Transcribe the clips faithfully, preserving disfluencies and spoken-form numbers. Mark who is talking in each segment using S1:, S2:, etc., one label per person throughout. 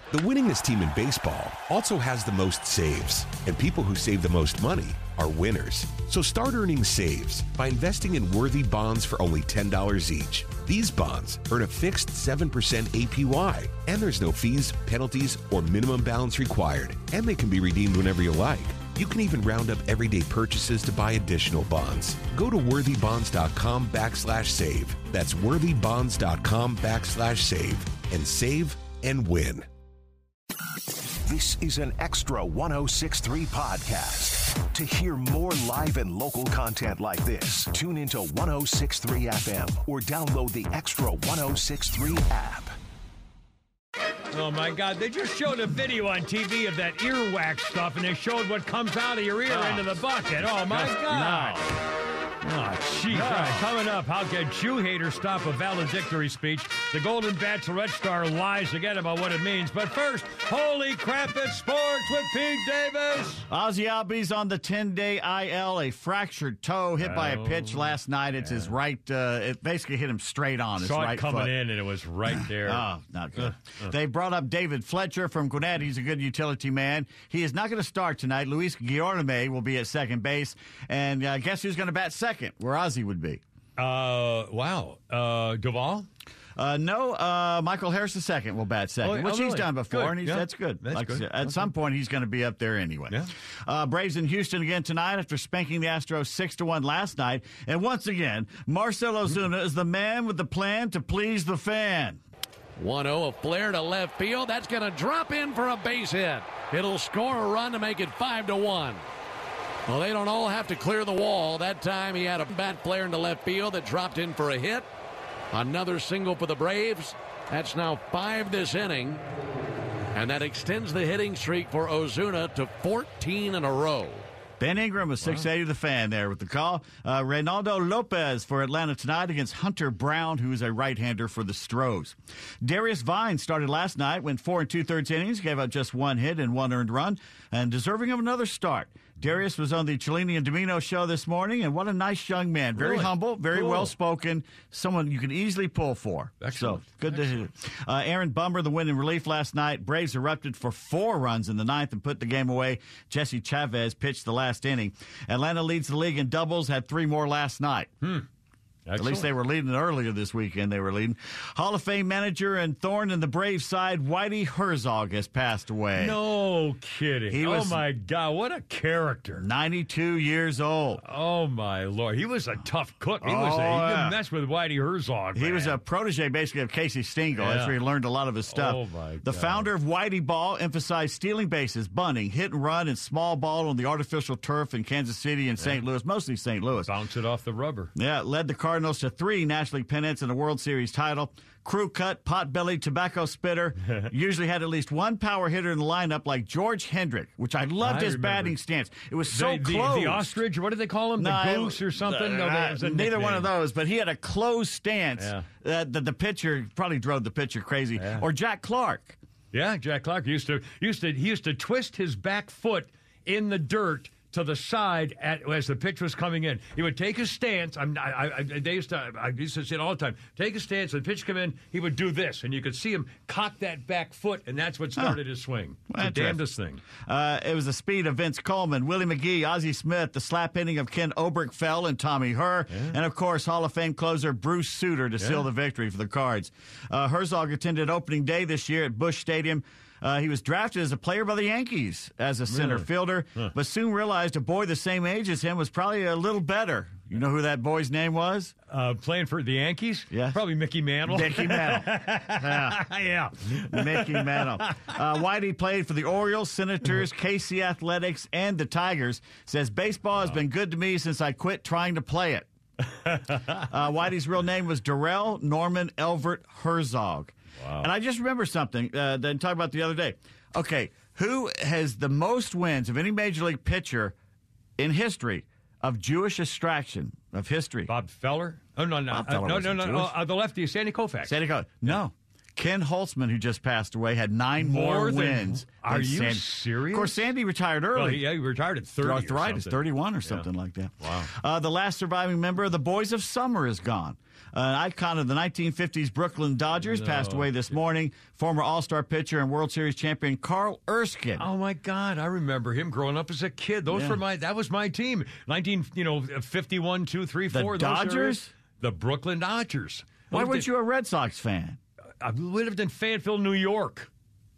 S1: The winningest team in baseball also has the most saves, and people who save the most money are winners. So start earning saves by investing in worthy bonds for only ten dollars each. These bonds earn a fixed seven percent A P Y, and there's no fees, penalties, or minimum balance required, and they can be redeemed whenever you like. You can even round up everyday purchases to buy additional bonds. Go to worthybonds.com backslash save. That's worthybonds.com backslash save and save and win.
S2: This is an Extra one oh six point three podcast. To hear more live and local content like this, tune into one oh six point three F M or download the Extra one oh six point three app.
S3: Oh, my God. They just showed a video on T V of that earwax stuff, and they showed what comes out of your ear oh. into the bucket. Oh, my God. No. Oh, jeez. No. All right, coming up, how can Jew haters stop a valedictory speech? The Golden Bachelorette star lies again about what it means. But first, holy crap, it's sports with Pete Davis.
S4: Ozzy Albies on the ten-day I L, a fractured toe hit oh, by a pitch last night. It's yeah. his right, uh, it basically hit him straight on his
S3: Saw
S4: right
S3: it coming
S4: foot.
S3: in, and it was right there.
S4: Oh, not good. Uh, uh. They brought up David Fletcher from Gwinnett. He's a good utility man. He is not going to start tonight. Luis Guillorme will be at second base. And uh, guess who's going to bat second, where Ozzy would be?
S3: Uh, wow. Uh, Duvall?
S4: Uh, no, uh, Michael Harris the second will bat second,
S3: oh,
S4: which
S3: oh,
S4: he's
S3: really?
S4: done before,
S3: good.
S4: and he's,
S3: yeah.
S4: that's good.
S3: That's
S4: like
S3: good.
S4: At
S3: okay.
S4: some point, he's going to be up there anyway.
S3: Yeah.
S4: Uh, Braves in Houston again tonight after spanking the Astros six to one last night. And once again, Marcell Ozuna is the man with the plan to please the fan.
S5: one oh, a flare to left field. That's going to drop in for a base hit. It'll score a run to make it five to one. Well, they don't all have to clear the wall. That time he had a bat flare into left field that dropped in for a hit. Another single for the Braves. That's now five this inning. And that extends the hitting streak for Ozuna to fourteen in a row.
S4: Ben Ingram was six eighty, the fan there with the call. Uh, Reynaldo Lopez for Atlanta tonight against Hunter Brown, who is a right-hander for the Stros. Darius Vine started last night, went four and two-thirds innings, gave up just one hit and one earned run, and deserving of another start. Darius was on the Cellini and Domino show this morning, and what a nice young man. Very
S3: really?
S4: humble, very
S3: cool.
S4: well-spoken, someone you can easily pull for.
S3: Excellent.
S4: So, good
S3: Excellent.
S4: to hear. Uh, Aaron Bummer, the win in relief last night. Braves erupted for four runs in the ninth and put the game away. Jesse Chavez pitched the last inning. Atlanta leads the league in doubles, had three more last night.
S3: Hmm.
S4: Excellent. At least they were leading earlier this weekend. They were leading. Hall of Fame manager and thorn in the Braves side, Whitey Herzog, has passed away.
S3: No kidding.
S4: He
S3: oh,
S4: was
S3: my God. What a character.
S4: ninety-two years old.
S3: Oh, my Lord. He was a tough cook. He
S4: oh,
S3: was a, he
S4: yeah.
S3: didn't mess with Whitey Herzog.
S4: He
S3: man.
S4: was a protege, basically, of Casey Stengel.
S3: Yeah.
S4: That's where he learned a lot of his stuff.
S3: Oh, my God.
S4: The founder of Whitey Ball emphasized stealing bases, bunting, hit and run, and small ball on the artificial turf in Kansas City and Saint
S3: Yeah.
S4: Louis, mostly Saint Louis.
S3: Bounce it off the rubber.
S4: Yeah, led the Cardinals to three National League pennants and a World Series title. Crew cut, pot-bellied, tobacco spitter. Usually had at least one power hitter in the lineup like George Hendrick, which I loved
S3: I
S4: his
S3: remember.
S4: batting stance. It was so
S3: the, the,
S4: close.
S3: The ostrich, what do they call him? The
S4: No,
S3: goose or something?
S4: Uh,
S3: no, that was a
S4: neither
S3: nickname.
S4: one of those, but he had a closed stance
S3: Yeah.
S4: uh, that the pitcher probably drove the pitcher crazy.
S3: Yeah.
S4: Or Jack Clark.
S3: Yeah, Jack Clark used to used to he used to twist his back foot in the dirt to the side at, as the pitch was coming in. He would take his stance. I'm, I, I, they used to, I used to say it all the time. Take a stance. When the pitch come in, he would do this, and you could see him cock that back foot, and that's what started
S4: huh.
S3: his swing.
S4: Well,
S3: the damnedest thing.
S4: Uh, it was the speed of Vince Coleman, Willie McGee, Ozzie Smith, the slap hitting of Ken Oberkfell and Tommy Herr,
S3: Yeah.
S4: and, of course, Hall of Fame closer Bruce Sutter to
S3: Yeah.
S4: seal the victory for the Cards. Uh, Herzog attended opening day this year at Busch Stadium. Uh, he was drafted as a player by the Yankees as a center
S3: Really?
S4: fielder,
S3: Huh.
S4: but soon realized a boy the same age as him was probably a little better. You know who that boy's name was?
S3: Uh, playing for the Yankees?
S4: Yeah.
S3: Probably Mickey Mantle.
S4: Mickey Mantle. Yeah.
S3: yeah.
S4: Mickey Mantle. Uh, Whitey played for the Orioles, Senators, K C Athletics, and the Tigers. Says, baseball has been good to me since I quit trying to play it. uh, Whitey's real name was Darrell Norman Elvert Herzog.
S3: Wow.
S4: And I just remember something uh, that I talked about the other day. Okay, who has the most wins of any Major League pitcher in history of Jewish extraction of history?
S3: Bob Feller? Oh, no, no.
S4: Bob
S3: Uh,
S4: Feller
S3: no, no,
S4: wasn't
S3: no, no.
S4: Jewish.
S3: Uh, the lefty, Sandy Koufax.
S4: Sandy Koufax. No. Ken Holtzman, who just passed away, had nine more,
S3: More than-
S4: wins.
S3: Are
S4: than
S3: you
S4: Sandy.
S3: serious?
S4: Of course, Sandy retired early.
S3: Well, yeah, he retired at thirty.
S4: Arthritis,
S3: or something.
S4: thirty-one or something
S3: Yeah.
S4: like that.
S3: Wow.
S4: Uh, the last surviving member of the Boys of Summer is gone. An icon of the nineteen fifties Brooklyn Dodgers,
S3: No.
S4: passed away this morning. Former All-Star pitcher and World Series champion Carl Erskine.
S3: Oh my God, I remember him growing up as a kid. Those
S4: Yeah.
S3: were my that was my team. Nineteen, you know, fifty-one, two, three,
S4: The
S3: four. those
S4: Dodgers?
S3: areas. The Brooklyn Dodgers.
S4: Why
S3: Lived
S4: weren't
S3: in-
S4: you a Red Sox fan?
S3: I lived in Fayetteville, New York.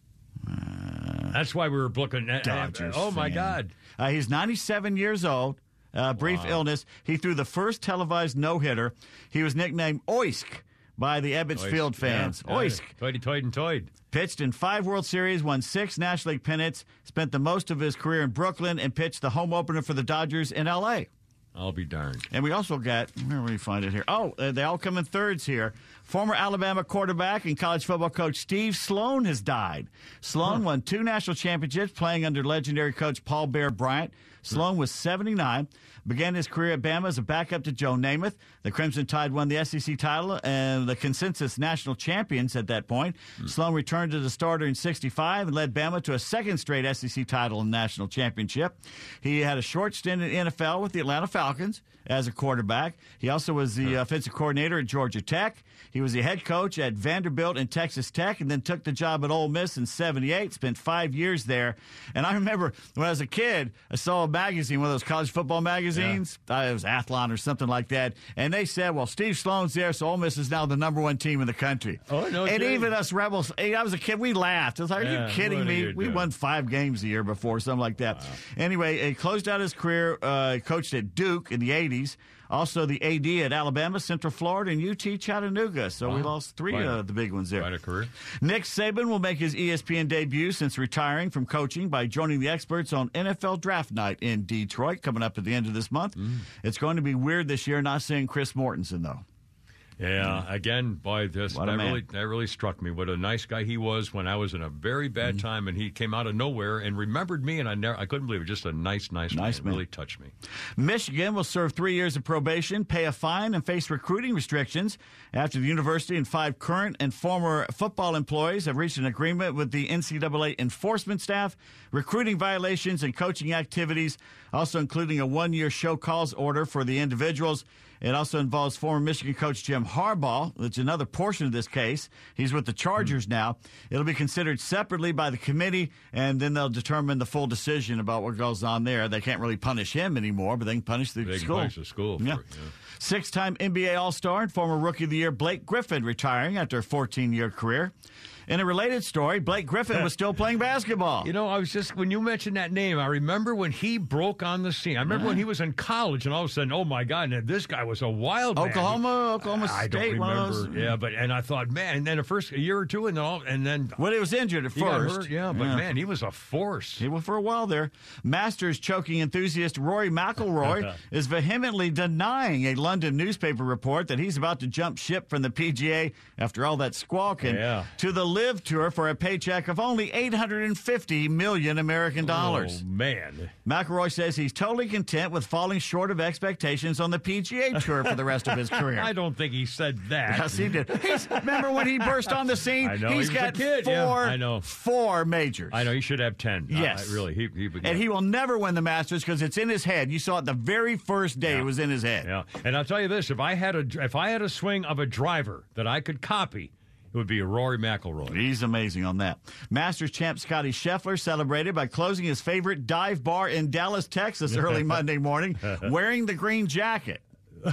S3: That's why we were Brooklyn uh,
S4: Dodgers
S3: Oh my
S4: fan.
S3: God.
S4: Uh, he's ninety-seven years old. Uh, brief illness. He threw the first televised no-hitter. He was nicknamed Oisk by the Ebbets Field fans.
S3: Yeah,
S4: Oisk.
S3: Toidy, toid, and toid.
S4: Pitched in five World Series, won six National League pennants, spent the most of his career in Brooklyn, and pitched the home opener for the Dodgers in L A.
S3: I'll be darned.
S4: And we also got, where do we find it here? Oh, uh, they all come in thirds here. Former Alabama quarterback and college football coach Steve Sloan has died. Sloan
S3: Huh.
S4: won two national championships playing under legendary coach Paul Bear Bryant. Sloan was seventy-nine, began his career at Bama as a backup to Joe Namath. The Crimson Tide won the S E C title and the consensus national champions at that point. Sloan returned as a starter in sixty-five and led Bama to a second straight S E C title and national championship. He had a short stint in the N F L with the Atlanta Falcons as a quarterback. He also was the offensive coordinator at Georgia Tech. He was the head coach at Vanderbilt and Texas Tech, and then took the job at Ole Miss in seventy-eight, spent five years there. And I remember when I was a kid, I saw a magazine, one of those college football magazines. Yeah. Uh, it was Athlon or something like that. And they said, well, Steve Sloan's there, so Ole Miss is now the number one team in the country.
S3: Oh, no
S4: And
S3: kidding.
S4: even us Rebels, hey, I was a kid, we laughed. I was like, are
S3: Yeah,
S4: you kidding
S3: what are
S4: me?
S3: you
S4: We
S3: doing?
S4: won five games a year before, something like that.
S3: Wow.
S4: Anyway, he closed out his career, uh, coached at Duke in the eighties. Also the A D at Alabama, Central Florida, and U T Chattanooga. So
S3: Wow.
S4: we lost three
S3: Quite a-
S4: of the big ones there.
S3: Quite a career.
S4: Nick Saban will make his E S P N debut since retiring from coaching by joining the experts on N F L Draft Night in Detroit, coming up at the end of this month.
S3: Mm.
S4: It's going to be weird this year not seeing Chris Mortensen, though.
S3: Yeah, again, boy, this,
S4: What a
S3: that
S4: man.
S3: really that really struck me. What a nice guy he was when I was in a very bad
S4: Mm-hmm.
S3: time, and he came out of nowhere and remembered me, and I never, I couldn't believe it. Just a nice, nice,
S4: Nice
S3: man.
S4: man.
S3: Really touched me.
S4: Michigan will serve three years of probation, pay a fine, and face recruiting restrictions after the university and five current and former football employees have reached an agreement with the N C double A enforcement staff, recruiting violations and coaching activities, also including a one-year show cause order for the individuals. It also involves former Michigan coach Jim Harbaugh, which is another portion of this case. He's with the Chargers now. It'll be considered separately by the committee, and then they'll determine the full decision about what goes on there. They can't really punish him anymore, but they can punish the
S3: They can
S4: school.
S3: punish the school for
S4: Yeah.
S3: it, yeah.
S4: Six-time N B A All-Star and former Rookie of the Year Blake Griffin retiring after a fourteen-year career. In a related story, Blake Griffin was still playing basketball.
S3: You know, I was just, when you mentioned that name, I remember when he broke on the scene. I remember when he was in college, and all of a sudden, oh my God, and this guy was a wild man.
S4: Oklahoma, Oklahoma
S3: I
S4: State,
S3: don't
S4: one of
S3: remember.
S4: those.
S3: Yeah, but, and I thought, man, and then the first a year or two, and then, all, and then
S4: Well, he was injured at
S3: he got
S4: first.
S3: hurt. Yeah, but man, he was a force.
S4: He was for a while there. Masters choking enthusiast Rory McIlroy is vehemently denying a London newspaper report that he's about to jump ship from the P G A after all that squawking
S3: Yeah.
S4: to the Live Tour for a paycheck of only eight hundred fifty million American dollars.
S3: Oh, man.
S4: McIlroy says he's totally content with falling short of expectations on the P G A Tour for the rest of his career.
S3: I don't think he said that.
S4: Yes, he did. He's, remember when he burst on the scene?
S3: I know,
S4: He's
S3: he was a
S4: got
S3: kid,
S4: four,
S3: yeah, I know.
S4: four majors.
S3: I know he should have ten.
S4: Yes.
S3: Uh, really. He, he,
S4: And he will never win the Masters because it's in his head. You saw it the very first day
S3: Yeah.
S4: it was in his head.
S3: Yeah, and I'll tell you this: if I had a if I had a swing of a driver that I could copy, it would be a Rory McIlroy.
S4: He's amazing on that. Masters champ Scotty Scheffler celebrated by closing his favorite dive bar in Dallas, Texas early Monday morning wearing the green jacket.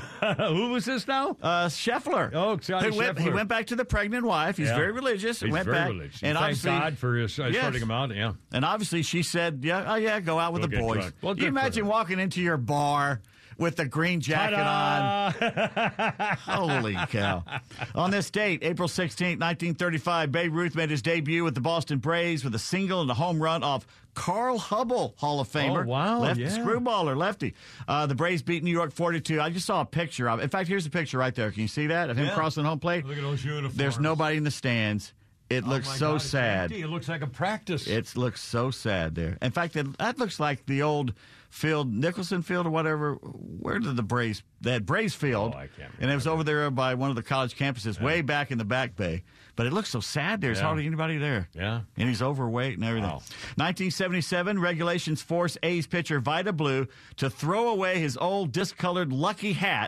S3: Who was this now?
S4: Uh, Scheffler.
S3: Oh, Scotty
S4: he went,
S3: Scheffler.
S4: He went back to the pregnant wife. He's
S3: Yeah.
S4: very religious.
S3: He's
S4: went
S3: very
S4: back.
S3: religious.
S4: And
S3: Thank
S4: obviously,
S3: God for his, uh,
S4: Yes.
S3: sorting him out. Yeah.
S4: And obviously, she said, "Yeah, oh yeah, go out with
S3: Go
S4: the
S3: get
S4: boys."
S3: drunk. Well,
S4: you
S3: good for
S4: imagine
S3: her.
S4: walking into your bar with the green jacket on?
S3: Ta-da!
S4: Holy cow. On this date, April sixteenth, nineteen thirty-five, Babe Ruth made his debut with the Boston Braves with a single and a home run off Carl Hubble, Hall of Famer.
S3: Oh, wow,
S4: Lefty,
S3: yeah.
S4: screwballer, lefty. Uh, the Braves beat New York four to two. I just saw a picture of it. In fact, here's a picture right there. Can you see that? Of him
S3: Yeah.
S4: crossing home plate?
S3: Look at those uniforms.
S4: There's nobody in the stands. It
S3: Oh,
S4: looks
S3: my
S4: so
S3: God, it's
S4: sad.
S3: empty. It looks like a practice.
S4: It looks so sad there. In fact, it, that looks like the old field, Nicholson Field or whatever. Where did the Braves, that Braves Field,
S3: Oh, I can't
S4: and it was over there by one of the college campuses, way back in the back bay. But it looks so sad there. There's
S3: Yeah.
S4: hardly anybody there.
S3: Yeah.
S4: And he's overweight and everything.
S3: Wow.
S4: nineteen seventy-seven, regulations force A's pitcher Vida Blue to throw away his old discolored Lucky hat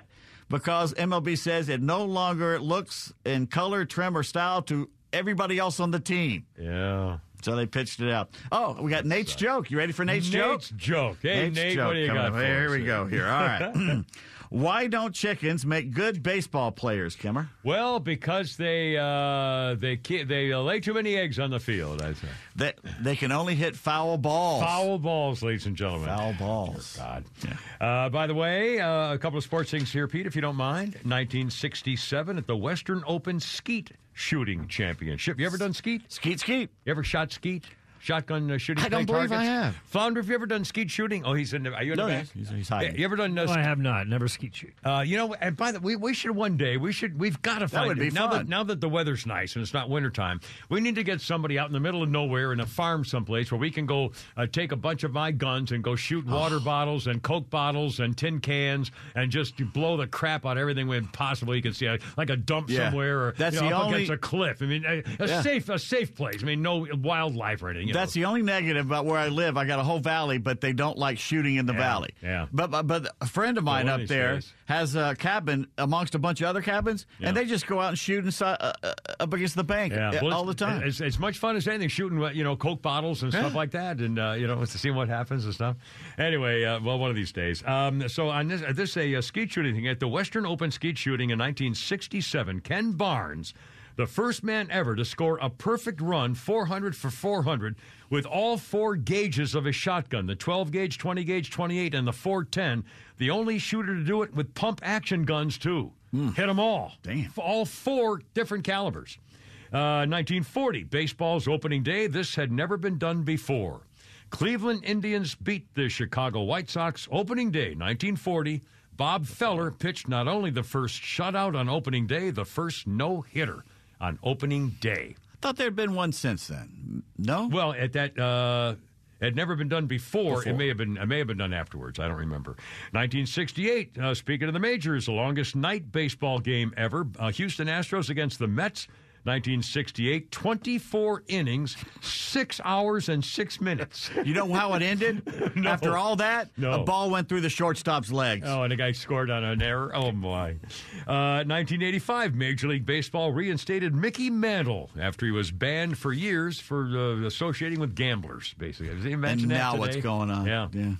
S4: because M L B says it no longer looks in color, trim, or style to everybody else on the team.
S3: Yeah.
S4: So they pitched it out. Oh, we got Nate's joke. You ready for Nate's,
S3: Nate's
S4: joke?
S3: joke. Hey,
S4: Nate's
S3: Nate,
S4: joke
S3: what do you got
S4: up.
S3: for
S4: Here
S3: us
S4: we
S3: here?
S4: go. Here. All right. Why don't chickens make good baseball players, Kimmer?
S3: Well, because they uh, they ki- they uh, lay too many eggs on the field, I think.
S4: They, they can only hit foul balls.
S3: Foul balls, ladies and gentlemen.
S4: Foul balls.
S3: Dear God. Yeah. Uh, by the way, uh, a couple of sports things here, Pete, if you don't mind. nineteen sixty-seven at the Western Open Skeet Shooting Championship. You ever done skeet?
S4: Skeet, skeet.
S3: You ever shot skeet? Shotgun uh, shooting?
S4: I don't
S3: snake
S4: believe
S3: targets?
S4: I have.
S3: Flounder, have you ever done skeet shooting? Oh, he's in the. Are you in
S4: No,
S3: the back?
S4: he's, he's hiding.
S3: You ever done? Uh,
S6: No, I have not. Never skeet shoot.
S3: Uh, you know, and by the way, we should one day, we should, we've got to find
S4: would be
S3: it. Now
S4: fun.
S3: that, now that the weather's nice and it's not wintertime, we need to get somebody out in the middle of nowhere in a farm someplace where we can go uh, take a bunch of my guns and go shoot water bottles and Coke bottles and tin cans and just blow the crap out of everything we possibly can see, like, like a dump
S4: Yeah.
S3: somewhere or
S4: That's
S3: you know,
S4: the
S3: up
S4: only-
S3: against a cliff. I mean, a, a
S4: Yeah.
S3: safe, a safe place. I mean, no wildlife or anything. you
S4: That's
S3: know.
S4: the only negative about where I live. I got a whole valley, but they don't like shooting in the
S3: Yeah,
S4: valley.
S3: yeah.
S4: But, but but a friend of mine
S3: one of
S4: up
S3: these
S4: there
S3: days.
S4: has a cabin amongst a bunch of other cabins,
S3: Yeah.
S4: and they just go out and shoot inside, uh, uh, up against the bank
S3: Yeah,
S4: uh,
S3: well,
S4: all the
S3: it's-
S4: time.
S3: It's, it's much fun as anything, shooting, you know, Coke bottles and stuff
S4: Yeah.
S3: like that, and uh, you know, to see what happens and stuff. Anyway, uh, well, one of these days. Um, so on this, uh, this a uh, skeet shooting thing at the Western Open Skeet Shooting in nineteen sixty-seven. Ken Barnes, the first man ever to score a perfect run, four hundred for four hundred, with all four gauges of his shotgun, the twelve gauge, twenty gauge, twenty-eight, and the four ten. The only shooter to do it with pump action guns, too. Hit them all.
S4: Damn.
S3: All four different calibers. Uh, nineteen forty, baseball's opening day. This had never been done before. Cleveland Indians beat the Chicago White Sox opening day, nineteen forty. Bob Feller pitched not only the first shutout on opening day, the first no-hitter on opening day.
S4: I thought there had been one since then. No?
S3: Well, at that, uh, it had never been done before.
S4: Before.
S3: It may have been. It may have been done afterwards. I don't remember. nineteen sixty-eight. Uh, speaking of the majors, the longest night baseball game ever. Uh, Houston Astros against the Mets. nineteen sixty-eight. twenty-four innings, six hours and six minutes.
S4: You know how it ended?
S3: No.
S4: After all that,
S3: No.
S4: a ball went through the shortstop's legs.
S3: Oh, and the guy scored on an error. Oh, my. Uh, nineteen eighty-five, Major League Baseball reinstated Mickey Mantle after he was banned for years for uh, associating with gamblers, basically. Did he mention
S4: and
S3: that
S4: now
S3: today?
S4: what's going on?
S3: Yeah.
S4: yeah.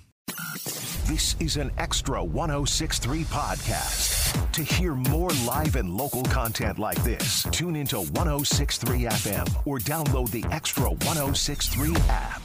S2: This is an Extra one oh six point three podcast. To hear more live and local content like this, tune into one oh six point three F M or download the Extra one oh six point three app.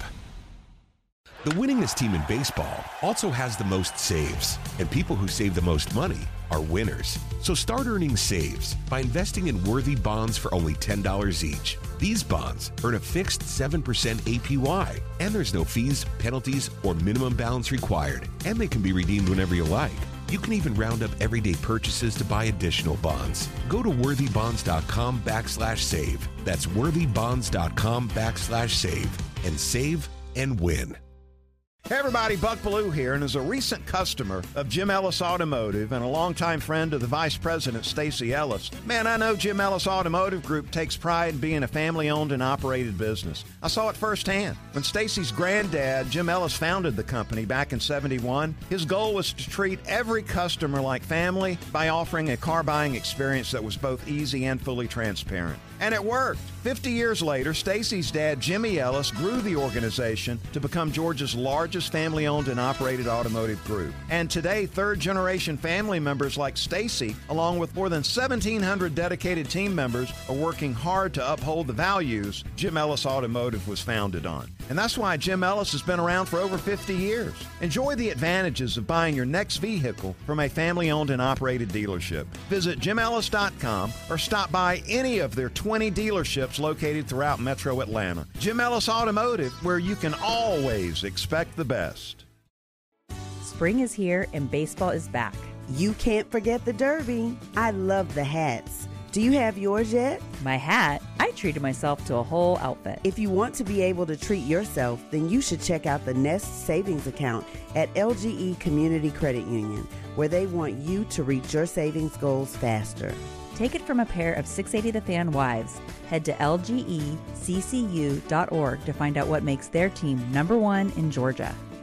S1: The winningest team in baseball also has the most saves, and people who save the most money are winners. So start earning saves by investing in worthy bonds for only ten dollars each. These bonds earn a fixed seven percent A P Y, and there's no fees, penalties, or minimum balance required, and they can be redeemed whenever you like. You can even round up everyday purchases to buy additional bonds. Go to worthybonds.com backslash save. That's worthybonds.com backslash save and save and win.
S7: Hey everybody, Buck Bellew here, and as a recent customer of Jim Ellis Automotive and a longtime friend of the Vice President, Stacy Ellis, man, I know Jim Ellis Automotive Group takes pride in being a family-owned and operated business. I saw it firsthand. When Stacy's granddad, Jim Ellis, founded the company back in seventy-one, his goal was to treat every customer like family by offering a car buying experience that was both easy and fully transparent. And it worked. fifty years later, Stacy's dad, Jimmy Ellis, grew the organization to become Georgia's largest family-owned and operated automotive group. And today, third-generation family members like Stacy, along with more than seventeen hundred dedicated team members, are working hard to uphold the values Jim Ellis Automotive was founded on. And that's why Jim Ellis has been around for over fifty years. Enjoy the advantages of buying your next vehicle from a family-owned and operated dealership. Visit jim ellis dot com or stop by any of their twenty dealerships located throughout Metro Atlanta. Jim Ellis Automotive, where you can always expect the best.
S8: Spring is here and baseball is back.
S9: You can't forget the Derby. I love the hats. Do you have yours yet?
S8: My hat? I treated myself to a whole outfit.
S9: If you want to be able to treat yourself, then you should check out the Nest Savings Account at L G E Community Credit Union, where they want you to reach your savings goals faster.
S8: Take it from a pair of six eighty The Fan wives. Head to L G E C C U dot org to find out what makes their team number one in Georgia.